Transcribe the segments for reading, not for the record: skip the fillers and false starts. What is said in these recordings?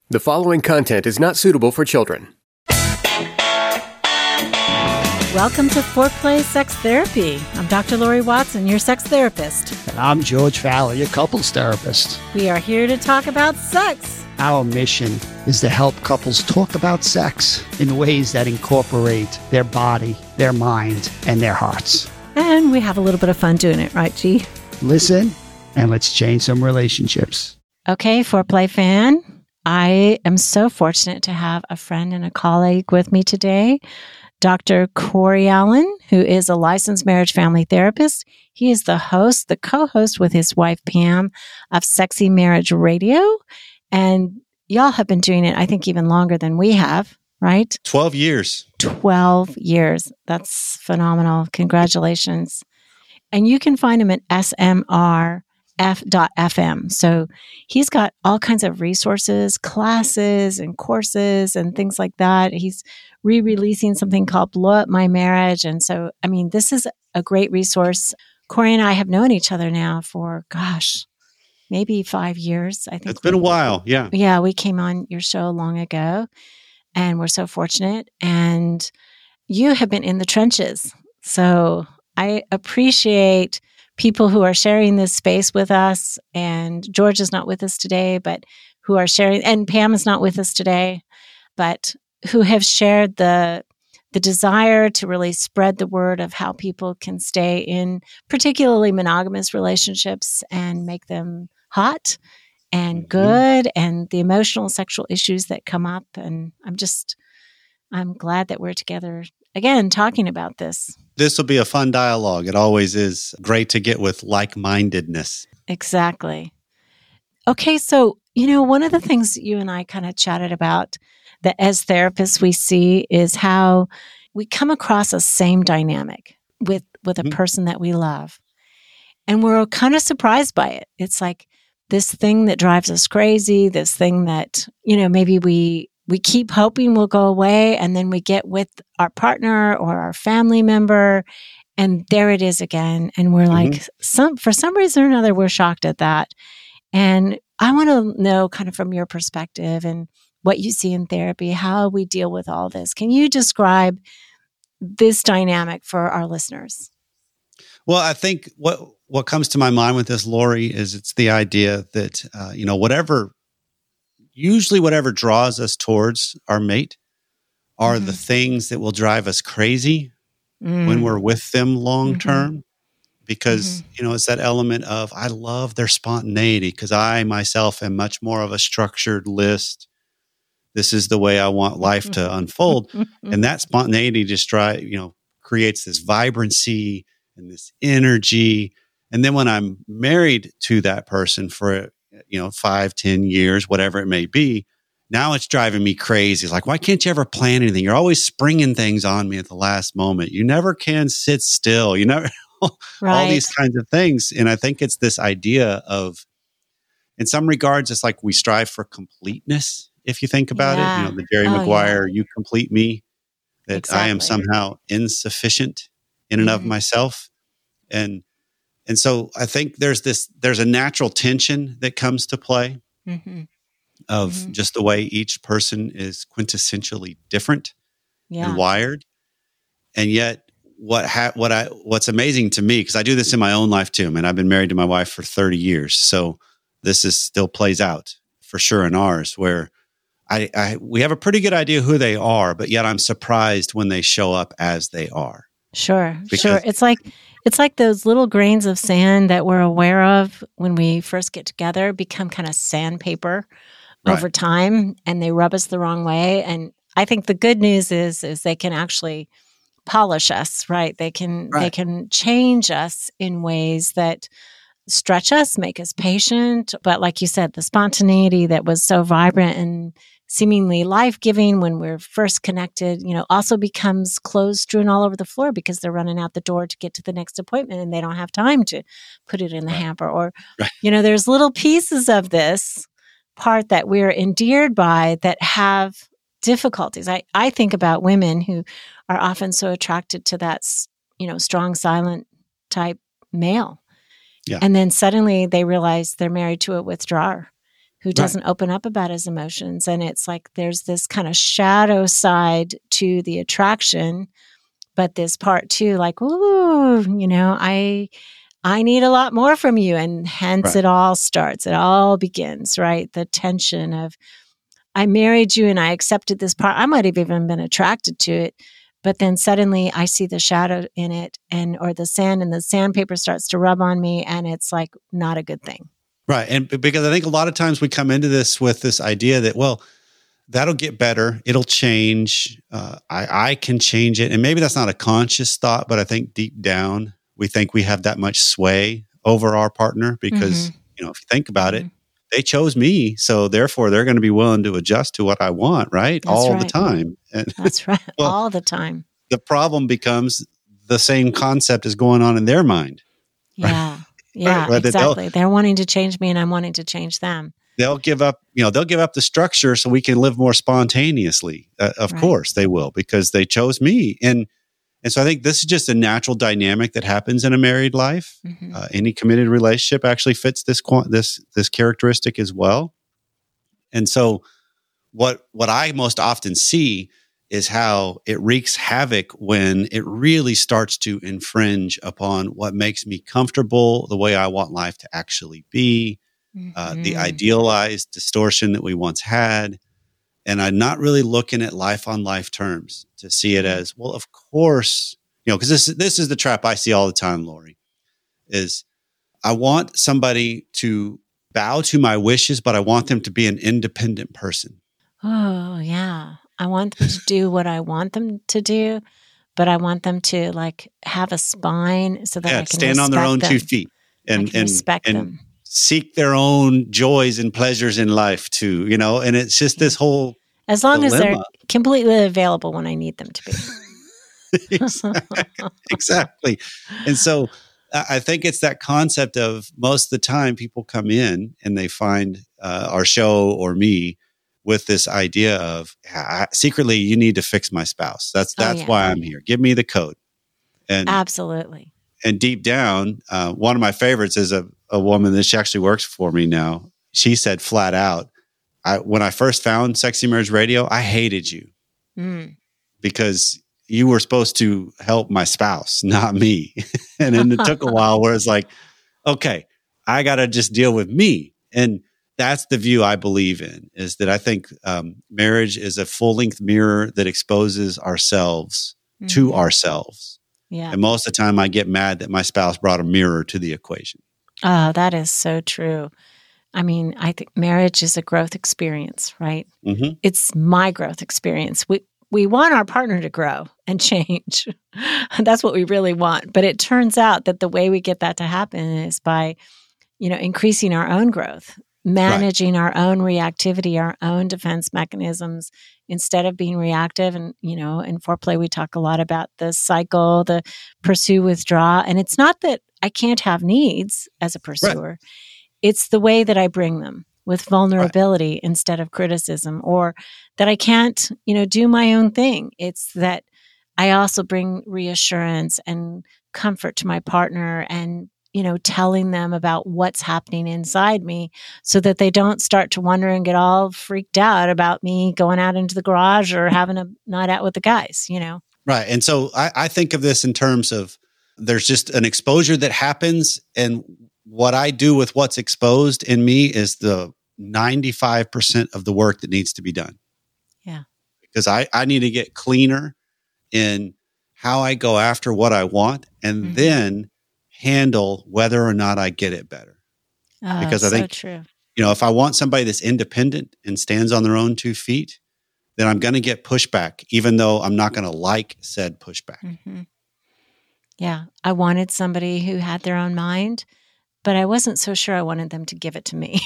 The following content is not suitable for children. Welcome to Foreplay Sex Therapy. I'm Dr. Lori Watson, your sex therapist. And I'm George Fowler, your couples therapist. We are here to talk about sex. Our mission is to help couples talk about sex in ways that incorporate their body, their mind, and their hearts. And we have a little bit of fun doing it, right, G? Listen, and let's change some relationships. Okay, Foreplay fan, I am so fortunate to have a friend and a colleague with me today, Dr. Corey Allen, who is a licensed marriage family therapist. He is the co-host with his wife, Pam, of Sexy Marriage Radio. And y'all have been doing it, I think, even longer than we have, right? 12 years. 12 years. That's phenomenal. Congratulations. And you can find him at smrf.fm. So he's got all kinds of resources, classes and courses and things like that. He's re-releasing something called Blow Up My Marriage. And so, I mean, this is a great resource. Corey and I have known each other now for, maybe 5 years. I think it's been a while. Yeah. Yeah. We came on your show long ago and we're so fortunate. And you have been in the trenches. So I appreciate people who are sharing this space with us. And George is not with us today, but who are sharing, and Pam is not with us today, but who have shared the desire to really spread the word of how people can stay in particularly monogamous relationships and make them hot and good, and the emotional sexual issues that come up. And I'm glad that we're together again talking about this. This will be a fun dialogue. It always is great to get with like-mindedness. Exactly. Okay, so, one of the things you and I kind of chatted about that as therapists we see is how we come across a same dynamic with a person that we love. And we're kind of surprised by it. It's like this thing that drives us crazy, this thing that, maybe we keep hoping will go away, and then we get with our partner or our family member, and there it is again. And we're like, for some reason or another, we're shocked at that. And I want to know kind of from your perspective and what you see in therapy, how we deal with all this. Can you describe this dynamic for our listeners? Well, I think what comes to my mind with this, Lori, is it's the idea that, whatever draws us towards our mate are the things that will drive us crazy when we're with them long term. Because, it's that element of, I love their spontaneity because I myself am much more of a structured list. This is the way I want life to unfold. And that spontaneity just creates this vibrancy and this energy. And then when I'm married to that person for, 5, 10 years, whatever it may be, now it's driving me crazy. It's like, why can't you ever plan anything? You're always springing things on me at the last moment. You never can sit still. You never, all these kinds of things. And I think it's this idea of, in some regards, it's like we strive for completeness. If you think about it, the Jerry Maguire, you complete me, that I am somehow insufficient in and of myself. And so I think there's a natural tension that comes to play of just the way each person is quintessentially different and wired. And yet what's amazing to me, because I do this in my own life too, and I've been married to my wife for 30 years. So this still plays out for sure in ours, where we have a pretty good idea who they are, but yet I'm surprised when they show up as they are. Sure. It's like those little grains of sand that we're aware of when we first get together become kind of sandpaper over time, and they rub us the wrong way. And I think the good news is they can actually polish us, right? They can change us in ways that stretch us, make us patient. But like you said, the spontaneity that was so vibrant and seemingly life-giving when we're first connected, also becomes clothes strewn all over the floor because they're running out the door to get to the next appointment and they don't have time to put it in the hamper. Or, there's little pieces of this part that we're endeared by that have difficulties. I think about women who are often so attracted to that, strong, silent type male. Yeah. And then suddenly they realize they're married to a withdrawer who doesn't open up about his emotions. And it's like there's this kind of shadow side to the attraction, but this part too, like, ooh, I need a lot more from you. And hence it all starts. It all begins, right? The tension of, I married you and I accepted this part. I might have even been attracted to it, but then suddenly I see the shadow in it or the sand, and the sandpaper starts to rub on me, and it's like not a good thing. Right. And because I think a lot of times we come into this with this idea that, well, that'll get better. It'll change. I can change it. And maybe that's not a conscious thought, but I think deep down, we think we have that much sway over our partner because, if you think about it, they chose me. So therefore they're going to be willing to adjust to what I want, right? The time. And, that's right. Well, all the time. The problem becomes the same concept is going on in their mind. Yeah. Right? Yeah, right? Exactly. They're wanting to change me and I'm wanting to change them. They'll give up the structure so we can live more spontaneously. Of course they will, because they chose me. And so I think this is just a natural dynamic that happens in a married life. Any committed relationship actually fits this characteristic as well. And so what I most often see is how it wreaks havoc when it really starts to infringe upon what makes me comfortable, the way I want life to actually be, the idealized distortion that we once had. And I'm not really looking at life on life terms to see it as, well, of course, because this is the trap I see all the time, Lori, is I want somebody to bow to my wishes, but I want them to be an independent person. Oh, yeah. I want them to do what I want them to do, but I want them to like have a spine so that I can stand on their own 2 feet and respect them. Seek their own joys and pleasures in life too, and it's just this whole as long dilemma. as they're completely available when I need them to be. Exactly. And so I think it's that concept of most of the time people come in and they find our show or me with this idea of secretly, you need to fix my spouse. That's why I'm here. Give me the code. And absolutely. And deep down, one of my favorites is a woman that she actually works for me now. She said flat out, when I first found Sexy Marriage Radio, I hated you because you were supposed to help my spouse, not me. And then it took a while where it's like, okay, I got to just deal with me. And that's the view I believe in, is that I think marriage is a full-length mirror that exposes ourselves to ourselves. Yeah. And most of the time I get mad that my spouse brought a mirror to the equation. Oh, that is so true. I mean, I think marriage is a growth experience, right? It's my growth experience. We want our partner to grow and change. That's what we really want. But it turns out that the way we get that to happen is by, increasing our own growth, managing our own reactivity, our own defense mechanisms, instead of being reactive. And, in foreplay, we talk a lot about the cycle, the pursue, withdraw. And it's not that I can't have needs as a pursuer. Right. It's the way that I bring them with vulnerability instead of criticism, or that I can't, do my own thing. It's that I also bring reassurance and comfort to my partner and, telling them about what's happening inside me so that they don't start to wonder and get all freaked out about me going out into the garage or having a night out with the guys, Right. And so I think of this in terms of there's just an exposure that happens, and what I do with what's exposed in me is the 95% of the work that needs to be done. Yeah. Because I need to get cleaner in how I go after what I want, and then handle whether or not I get it better. Oh, because I think, true. If I want somebody that's independent and stands on their own 2 feet, then I'm going to get pushback, even though I'm not going to like said pushback. Yeah. I wanted somebody who had their own mind, but I wasn't so sure I wanted them to give it to me.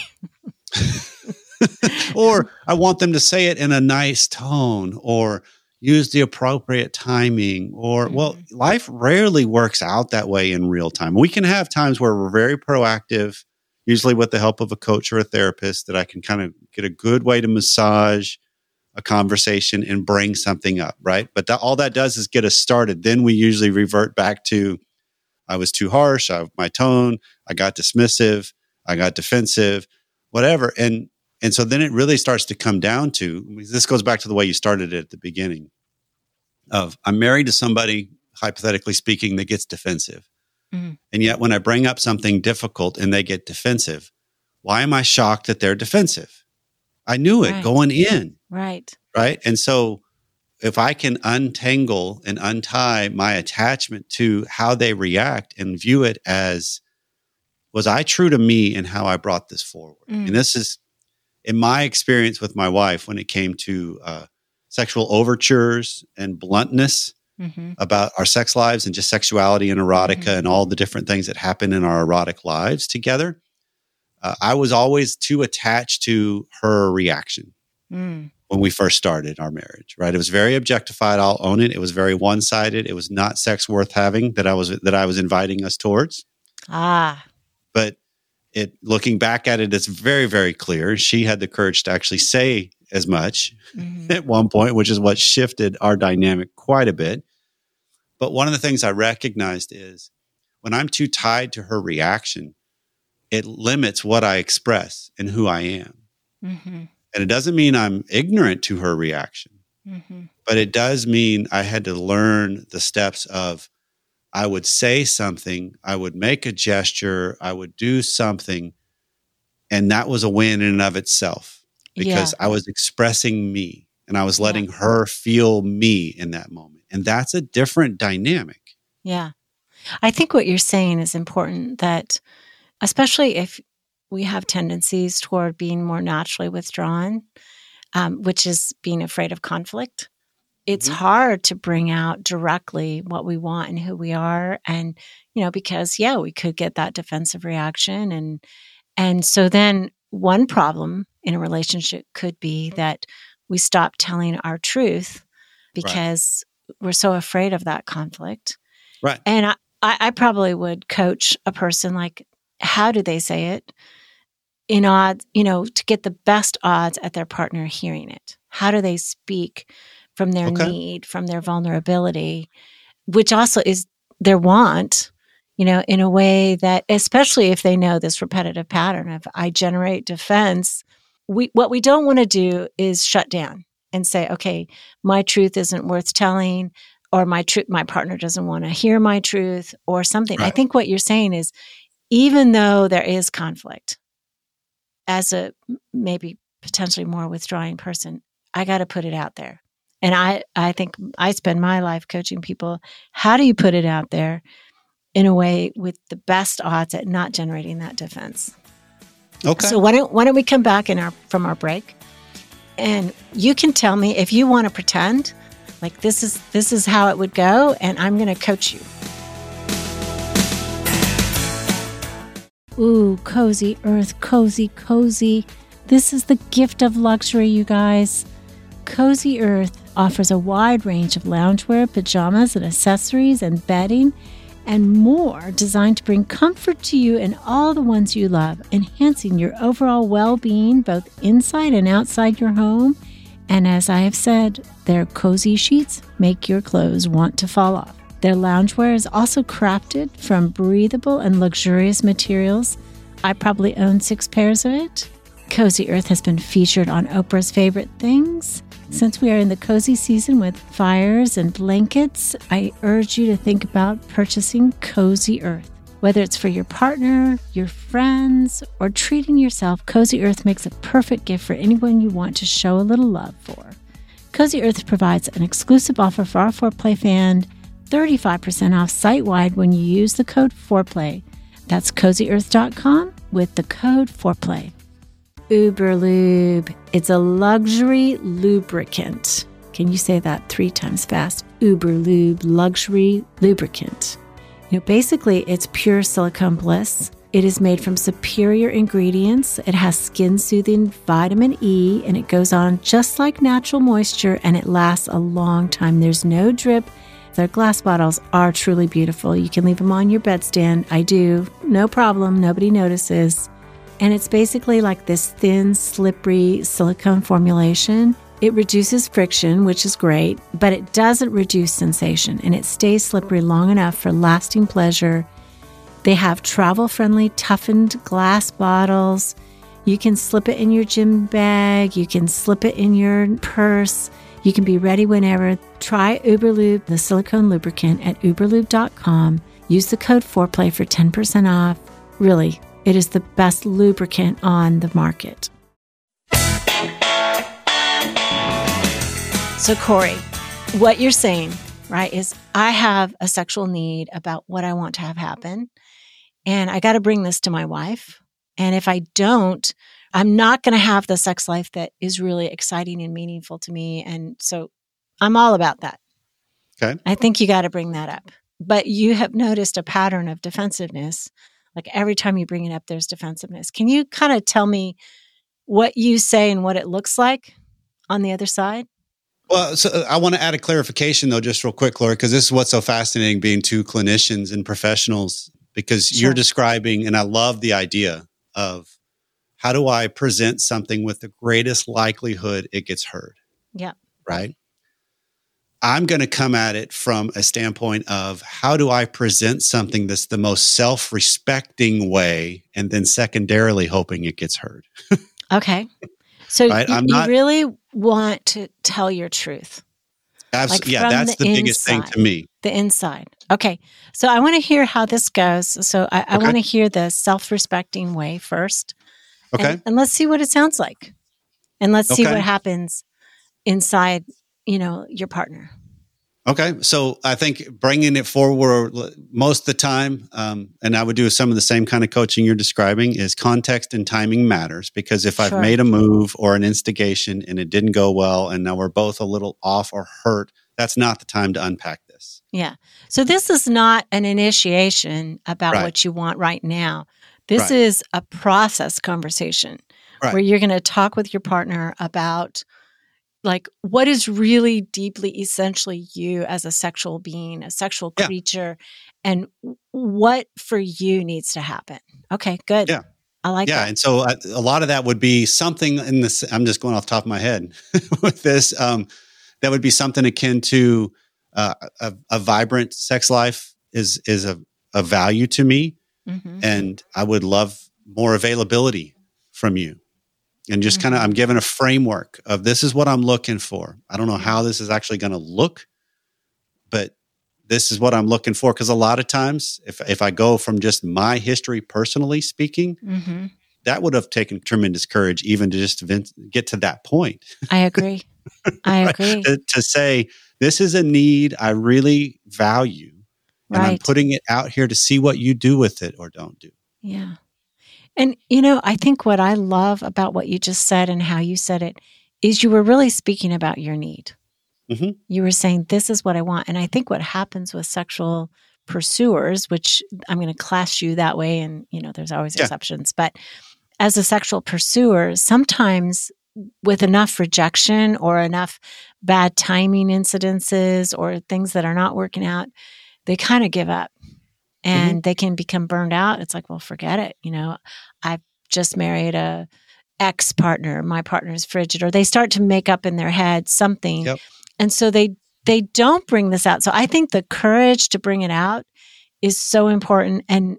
Or I want them to say it in a nice tone, or use the appropriate timing, or, well, life rarely works out that way in real time. We can have times where we're very proactive, usually with the help of a coach or a therapist, that I can kind of get a good way to massage a conversation and bring something up, right? But all that does is get us started. Then we usually revert back to, I was too harsh, my tone, I got dismissive, I got defensive, whatever. And And so then it really starts to come down to, this goes back to the way you started it at the beginning of, I'm married to somebody, hypothetically speaking, that gets defensive. Mm-hmm. And yet when I bring up something difficult and they get defensive, why am I shocked that they're defensive? I knew it going in. Right. And so if I can untangle and untie my attachment to how they react and view it as, was I true to me in how I brought this forward? And this is, in my experience with my wife, when it came to sexual overtures and bluntness about our sex lives and just sexuality and erotica and all the different things that happen in our erotic lives together, I was always too attached to her reaction when we first started our marriage, right? It was very objectified. I'll own it. It was very one-sided. It was not sex worth having that I was inviting us towards. But looking back at it, it's very, very clear. She had the courage to actually say as much at one point, which is what shifted our dynamic quite a bit. But one of the things I recognized is when I'm too tied to her reaction, it limits what I express and who I am. And it doesn't mean I'm ignorant to her reaction, but it does mean I had to learn the steps of, I would say something, I would make a gesture, I would do something, and that was a win in and of itself because I was expressing me and I was letting her feel me in that moment. And that's a different dynamic. Yeah. I think what you're saying is important, that especially if we have tendencies toward being more naturally withdrawn, which is being afraid of conflict. It's hard to bring out directly what we want and who we are. And, because, we could get that defensive reaction. And so then one problem in a relationship could be that we stop telling our truth because we're so afraid of that conflict. Right. And I probably would coach a person like, how do they say it in odds, to get the best odds at their partner hearing it? How do they speak from their need, from their vulnerability, which also is their want, in a way that, especially if they know this repetitive pattern of I generate defense, what we don't want to do is shut down and say, okay, my truth isn't worth telling, or my partner doesn't want to hear my truth or something. Right. I think what you're saying is, even though there is conflict, as a maybe potentially more withdrawing person, I got to put it out there. And I think I spend my life coaching people. How do you put it out there in a way with the best odds at not generating that defense? Okay. So why don't we come back from our break, and you can tell me if you want to pretend like this is how it would go, and I'm going to coach you. Ooh, cozy earth, cozy, cozy. This is the gift of luxury, you guys. Cozy Earth offers a wide range of loungewear, pajamas, and accessories and bedding and more designed to bring comfort to you and all the ones you love, enhancing your overall well-being both inside and outside your home. And as I have said, their cozy sheets make your clothes want to fall off. Their loungewear is also crafted from breathable and luxurious materials. I probably own 6 pairs of it. Cozy Earth has been featured on Oprah's Favorite Things. Since we are in the cozy season with fires and blankets, I urge you to think about purchasing Cozy Earth. Whether it's for your partner, your friends, or treating yourself, Cozy Earth makes a perfect gift for anyone you want to show a little love for. Cozy Earth provides an exclusive offer for our Foreplay fan, 35% off site-wide when you use the code FOREPLAY. That's CozyEarth.com with the code FOREPLAY. Uberlube. It's a luxury lubricant. Can you say that 3 times fast? Uberlube, luxury lubricant. Basically, it's pure silicone bliss. It is made from superior ingredients. It has skin-soothing vitamin E, and it goes on just like natural moisture, and it lasts a long time. There's no drip. Their glass bottles are truly beautiful. You can leave them on your bedstand. I do. No problem. Nobody notices. And it's basically like this thin, slippery silicone formulation. It reduces friction, which is great, but it doesn't reduce sensation, and it stays slippery long enough for lasting pleasure. They have travel-friendly, toughened glass bottles. You can slip it in your gym bag. You can slip it in your purse. You can be ready whenever. Try Uberlube, the silicone lubricant, at uberlube.com. Use the code FOREPLAY for 10% off. Really, it is the best lubricant on the market. So, Corey, what you're saying, right, is I have a sexual need about what I want to have happen. And I got to bring this to my wife. And if I don't, I'm not going to have the sex life that is really exciting and meaningful to me. And so I'm all about that. Okay. I think you got to bring that up. But you have noticed a pattern of defensiveness. Like every time you bring it up, there's defensiveness. Can you kind of tell me what you say and what it looks like on the other side? Well, so I want to add a clarification, though, just real quick, Lori, because this is what's so fascinating being two clinicians and professionals, because Sure. you're describing, and I love the idea of how do I present something with the greatest likelihood it gets heard? Yeah. Right? I'm going to come at it from a standpoint of how do I present something that's the most self-respecting way, and then secondarily hoping it gets heard. Okay. So Right? you really want to tell your truth. Absolutely. Like Yeah, from that's the biggest thing inside. to me. The inside. Okay. So I want to hear how this goes. So I Okay. want to hear the self-respecting way first. Okay. And let's see what it sounds like. And let's see Okay. what happens inside, your partner. Okay. So I think bringing it forward most of the time, and I would do some of the same kind of coaching you're describing, is context and timing matters. Because if I've Sure. made a move or an instigation and it didn't go well, and now we're both a little off or hurt, that's not the time to unpack this. Yeah. So this is not an initiation about Right. what you want right now. This Right. is a process conversation Right. where you're going to talk with your partner about like what is really deeply essentially you as a sexual being, a sexual Yeah. creature, and what for you needs to happen. Okay, good. Yeah. I like Yeah. that. And so a lot of that would be something in this, I'm just going off the top of my head with this. That would be something akin to a vibrant sex life is a value to me. Mm-hmm. And I would love more availability from you. And just kind of, Mm-hmm. I'm given a framework of this is what I'm looking for. I don't know how this is actually going to look, but this is what I'm looking for. Because a lot of times, if I go from just my history, personally speaking, Mm-hmm. that would have taken tremendous courage even to just get to that point. I agree. I agree. to say, this is a need I really value. And I'm Right. putting it out here to see what you do with it or don't do. Yeah. And, I think what I love about what you just said and how you said it is you were really speaking about your need. Mhm. You were saying, this is what I want. And I think what happens with sexual pursuers, which I'm going to class you that way, and, there's always Yeah. exceptions, but as a sexual pursuer, sometimes with enough rejection or enough bad timing incidences or things that are not working out, they kind of give up. And they can become burned out. It's like, well, forget it. I've just married a ex-partner. My partner's frigid. Or they start to make up in their head something. Yep. And so they don't bring this out. So I think the courage to bring it out is so important. And,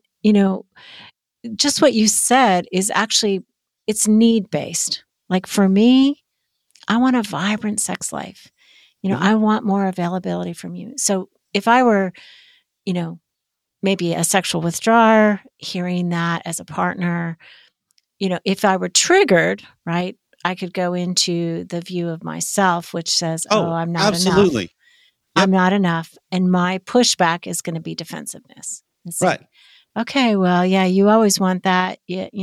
just what you said is actually, it's need-based. Like for me, I want a vibrant sex life. I want more availability from you. So if I were, maybe a sexual withdrawer, hearing that as a partner, if I were triggered, right, I could go into the view of myself, which says, I'm not absolutely. enough. I'm not enough. And my pushback is going to be defensiveness. It's Right. like, okay, well, yeah, you always want that,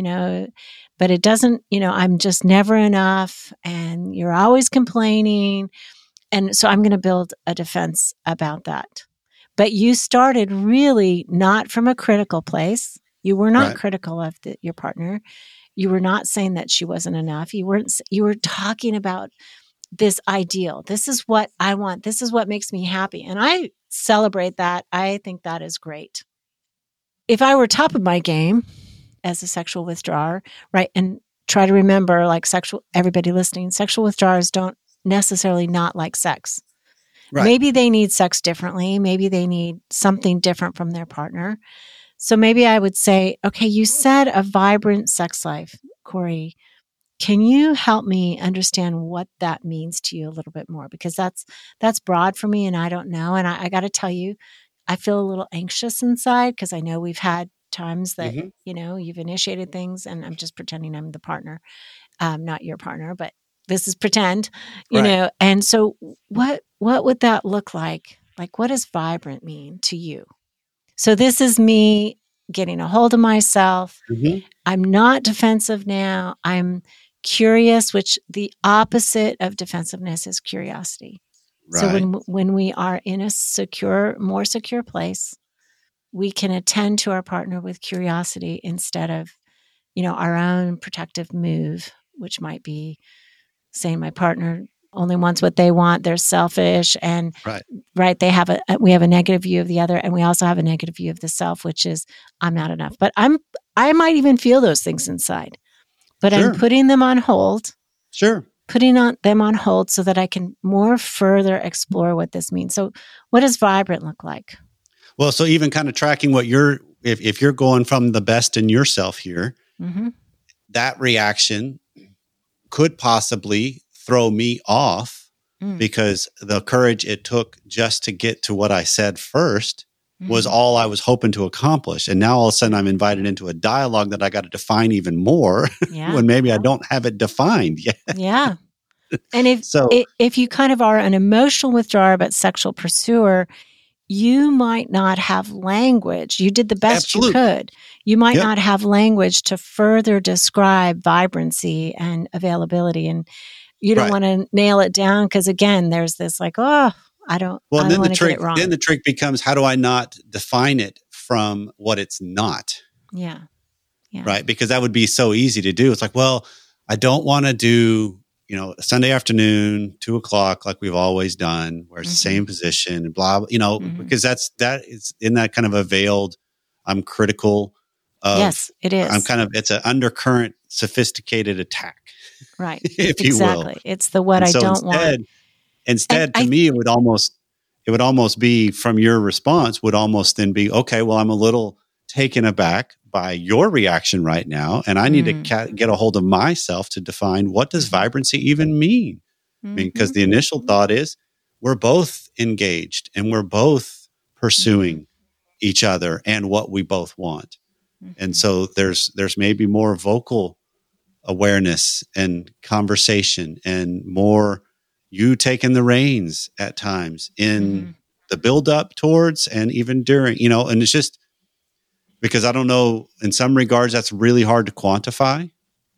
but it doesn't, I'm just never enough. And you're always complaining. And so I'm going to build a defense about that. But you started really not from a critical place. You were not Right. critical of your partner. You were not saying that she wasn't enough. You were talking about this ideal. This is what I want. This is what makes me happy. And I celebrate that. I think that is great. If I were top of my game as a sexual withdrawer, right, and try to remember, like everybody listening, sexual withdrawers don't necessarily not like sex. Right. Maybe they need sex differently. Maybe they need something different from their partner. So maybe I would say, okay, you said a vibrant sex life. Corey, can you help me understand what that means to you a little bit more? Because that's broad for me and I don't know. And I got to tell you, I feel a little anxious inside because I know we've had times that, you've initiated things and I'm just pretending I'm the partner, not your partner, but this is pretend, you know. And so what would that look like? Like, what does vibrant mean to you? So this is me getting a hold of myself. I'm not defensive now. I'm curious, which the opposite of defensiveness is curiosity. Right. So when we are in a more secure place, we can attend to our partner with curiosity instead of, our own protective move, which might be saying my partner only wants what they want. They're selfish and right. We have a negative view of the other, and we also have a negative view of the self, which is I'm not enough. But I might even feel those things inside, but I'm putting them on hold. Putting them on hold so that I can more further explore what this means. So what does vibrant look like? Well, so even kind of tracking what if you're going from the best in yourself here, that reaction could possibly throw me off because the courage it took just to get to what I said first was all I was hoping to accomplish. And now all of a sudden I'm invited into a dialogue that I got to define even more when maybe I don't have it defined yet. Yeah. And if you kind of are an emotional withdrawer but sexual pursuer, you might not have language. You did the best you could. You might not have language to further describe vibrancy and availability. And you don't want to nail it down because, again, there's this like, I don't want to get it wrong. Then the trick becomes, how do I not define it from what it's not? Yeah. Right? Because that would be so easy to do. It's like, well, I don't want to do, Sunday afternoon, 2:00, like we've always done, where it's the same position and blah, because that is in that kind of a veiled, I'm critical of. Yes, it is. It's an undercurrent, sophisticated attack. Right. if you will. It's the what I don't want. Instead, to me, it would almost be from your response would almost then be, okay, well, I'm a little taken aback by your reaction right now. And I need to get a hold of myself to define what does vibrancy even mean? I mean, because the initial thought is we're both engaged and we're both pursuing each other and what we both want. And so there's maybe more vocal awareness and conversation and more you taking the reins at times in the build up towards and even during, and it's just because I don't know, in some regards, that's really hard to quantify.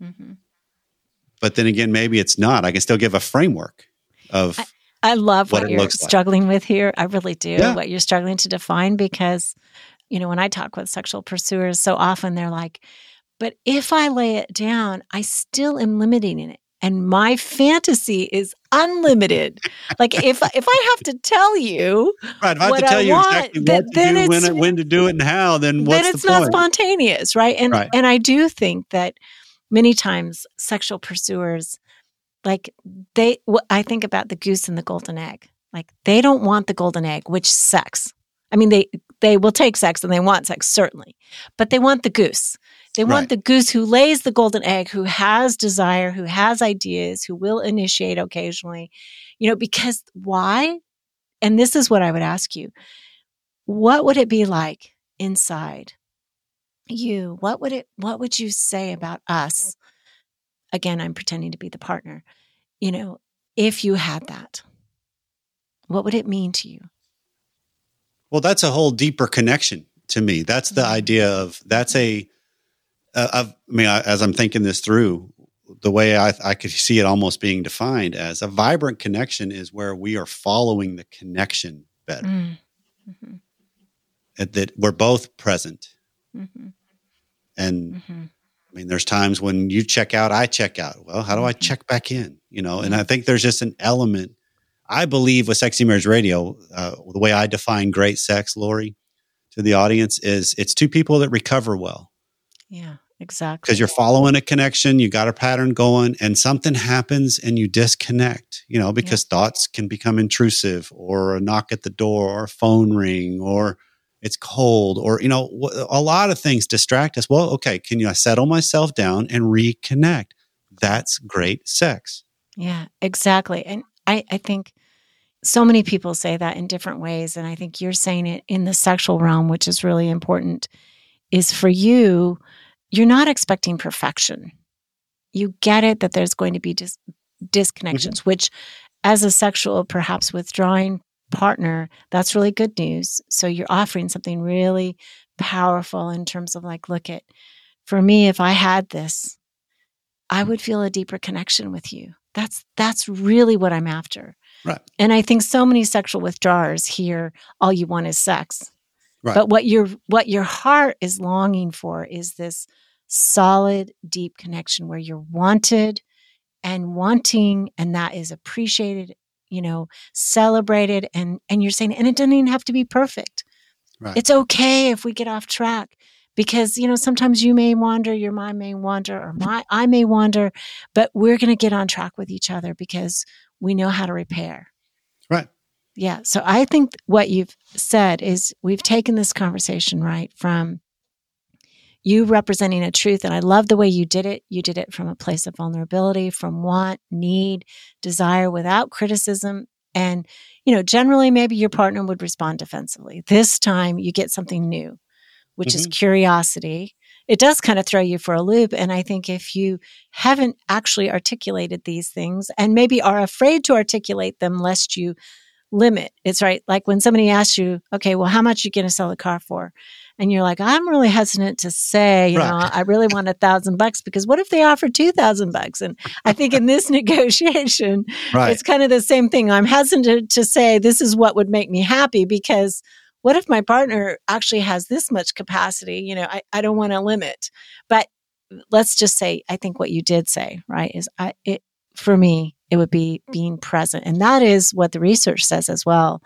But then again, maybe it's not. I can still give a framework of I love what you're struggling with here. I really do. What you're struggling to define because, when I talk with sexual pursuers, so often they're like, but if I lay it down, I still am limiting it. And my fantasy is unlimited. Like if I have to tell you, right? If I have to tell you exactly what to do, when to do it, and how, then what's the point? Then it's not spontaneous, right? And I do think that many times sexual pursuers, like I think about the goose and the golden egg. Like they don't want the golden egg, which sex. I mean, they will take sex and they want sex certainly, but they want the goose. They want the goose who lays the golden egg, who has desire, who has ideas, who will initiate occasionally, because why? And this is what I would ask you. What would it be like inside you? What would you say about us? Again, I'm pretending to be the partner. If you had that, what would it mean to you? Well, that's a whole deeper connection to me. That's the idea of, as I'm thinking this through, the way I could see it almost being defined as a vibrant connection is where we are following the connection better. That we're both present. And I mean, there's times when you check out, I check out. Well, how do I check back in? And I think there's just an element, I believe with Sexy Marriage Radio, the way I define great sex, Lori, to the audience is it's two people that recover well. Yeah, exactly. Because you're following a connection, you got a pattern going, and something happens and you disconnect, because thoughts can become intrusive, or a knock at the door, or a phone ring, or it's cold, or, a lot of things distract us. Well, okay, can I settle myself down and reconnect? That's great sex. Yeah, exactly. And I think so many people say that in different ways. And I think you're saying it in the sexual realm, which is really important, is for you, you're not expecting perfection. You get it that there's going to be disconnections, which as a sexual, perhaps withdrawing partner, that's really good news. So you're offering something really powerful in terms of like, look at, for me, if I had this, I would feel a deeper connection with you. That's really what I'm after. Right. And I think so many sexual withdrawers hear all you want is sex. Right. But what your heart is longing for is this solid, deep connection where you're wanted and wanting, and that is appreciated, celebrated, and you're saying, and it doesn't even have to be perfect. Right. It's okay if we get off track. Because, sometimes you may wander, your mind may wander, or I may wander, but we're going to get on track with each other because we know how to repair. Right. Yeah. So I think what you've said is we've taken this conversation, right, from you representing a truth. And I love the way you did it. You did it from a place of vulnerability, from want, need, desire, without criticism. And, generally maybe your partner would respond defensively. This time you get something new, which is curiosity. It does kind of throw you for a loop. And I think if you haven't actually articulated these things and maybe are afraid to articulate them lest you limit, it's right. Like when somebody asks you, okay, well, how much are you going to sell the car for? And you're like, I'm really hesitant to say, I really want $1,000 because what if they offer $2,000? And I think in this negotiation, it's kind of the same thing. I'm hesitant to say this is what would make me happy because what if my partner actually has this much capacity? I don't want to limit. But let's just say, I think what you did say, right, is for me, it would be being present. And that is what the research says as well,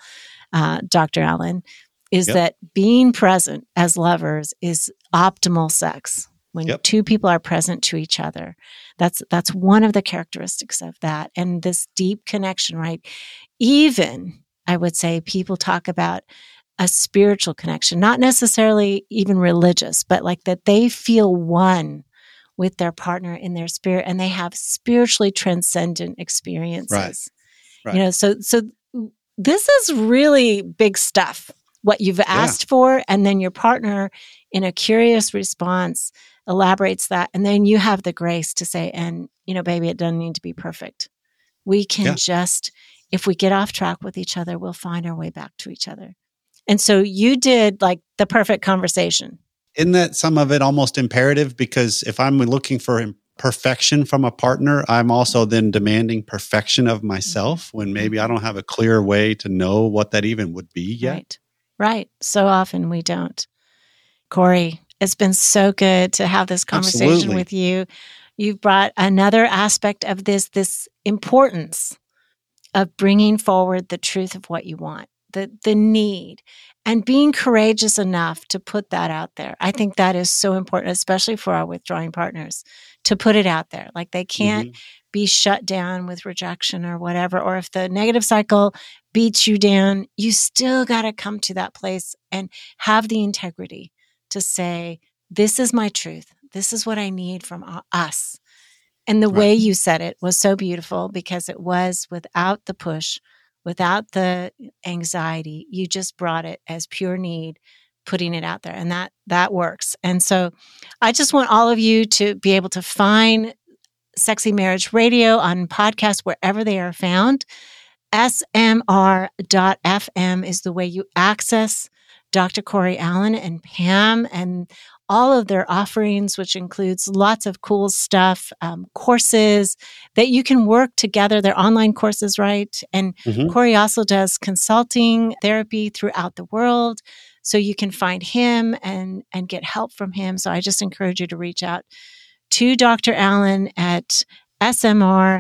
Dr. Allen, is that being present as lovers is optimal sex. When two people are present to each other, that's one of the characteristics of that. And this deep connection, right? Even, I would say, people talk about a spiritual connection, not necessarily even religious, but like that they feel one with their partner in their spirit and they have spiritually transcendent experiences. Right. So this is really big stuff, what you've asked for. And then your partner in a curious response elaborates that. And then you have the grace to say, and baby, it doesn't need to be perfect. We can just, if we get off track with each other, we'll find our way back to each other. And so you did like the perfect conversation. Isn't that some of it almost imperative? Because if I'm looking for perfection from a partner, I'm also then demanding perfection of myself when maybe I don't have a clear way to know what that even would be yet. Right. So often we don't. Corey, it's been so good to have this conversation with you. You've brought another aspect of this importance of bringing forward the truth of what you want. The need and being courageous enough to put that out there. I think that is so important, especially for our withdrawing partners, to put it out there. Like they can't be shut down with rejection or whatever. Or if the negative cycle beats you down, you still got to come to that place and have the integrity to say, this is my truth. This is what I need from us. And the way you said it was so beautiful because it was without the push, without the anxiety. You just brought it as pure need, putting it out there. And that works. And so I just want all of you to be able to find Sexy Marriage Radio on podcasts wherever they are found. smr.fm is the way you access Dr. Corey Allen and Pam and all of their offerings, which includes lots of cool stuff, courses that you can work together. They're online courses, right? And Corey also does consulting therapy throughout the world. So you can find him and get help from him. So I just encourage you to reach out to Dr. Allen at smr.fm,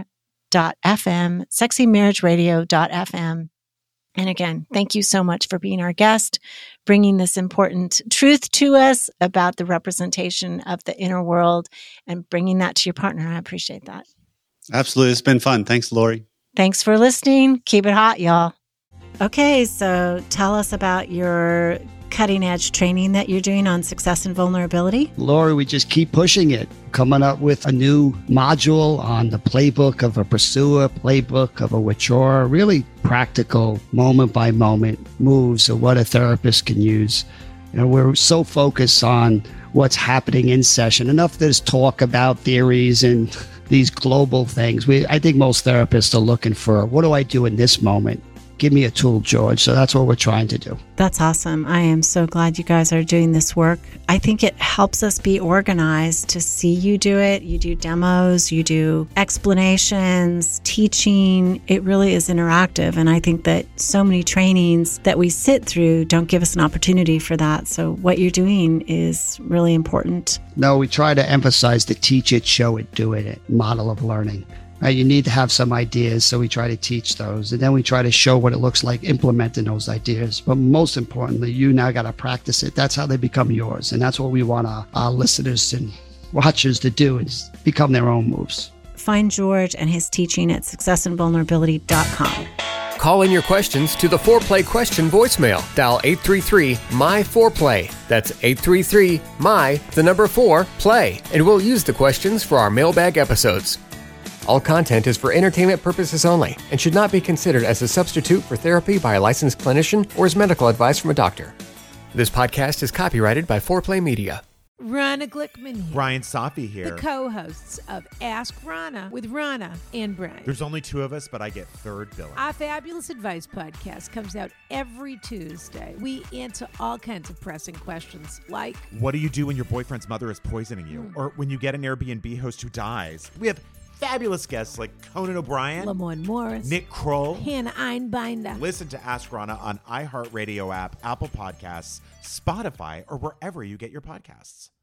sexymarriageradio.fm. And again, thank you so much for being our guest, bringing this important truth to us about the representation of the inner world and bringing that to your partner. I appreciate that. Absolutely. It's been fun. Thanks, Lori. Thanks for listening. Keep it hot, y'all. Okay, so tell us about your cutting edge training that you're doing on success and vulnerability? Lori, we just keep pushing it, coming up with a new module on the playbook of a pursuer, playbook of a withdrawer, really practical moment by moment moves of what a therapist can use. We're so focused on what's happening in session. Enough there's talk about theories and these global things. I think most therapists are looking for, what do I do in this moment? Give me a tool, George. So that's what we're trying to do. That's awesome. I am so glad you guys are doing this work. I think it helps us be organized to see you do it. You do demos, you do explanations, teaching. It really is interactive. And I think that so many trainings that we sit through don't give us an opportunity for that. So what you're doing is really important. No, we try to emphasize the teach it, show it, do it model of learning. You need to have some ideas, so we try to teach those. And then we try to show what it looks like implementing those ideas. But most importantly, you now got to practice it. That's how they become yours. And that's what we want our listeners and watchers to do, is become their own moves. Find George and his teaching at successandvulnerability.com. Call in your questions to the Foreplay question voicemail. Dial 833-MY-4PLAY. That's 833-MY-4-PLAY. And we'll use the questions for our mailbag episodes. All content is for entertainment purposes only and should not be considered as a substitute for therapy by a licensed clinician or as medical advice from a doctor. This podcast is copyrighted by Foreplay Media. Rana Glickman here. Brian Safi here. The co-hosts of Ask Rana with Rana and Brian. There's only two of us, but I get third billing. Our Fabulous Advice podcast comes out every Tuesday. We answer all kinds of pressing questions like, what do you do when your boyfriend's mother is poisoning you? Or when you get an Airbnb host who dies? We have fabulous guests like Conan O'Brien, Lamorne Morris, Nick Kroll, Hannah Einbinder. Listen to Ask Rana on iHeartRadio app, Apple Podcasts, Spotify, or wherever you get your podcasts.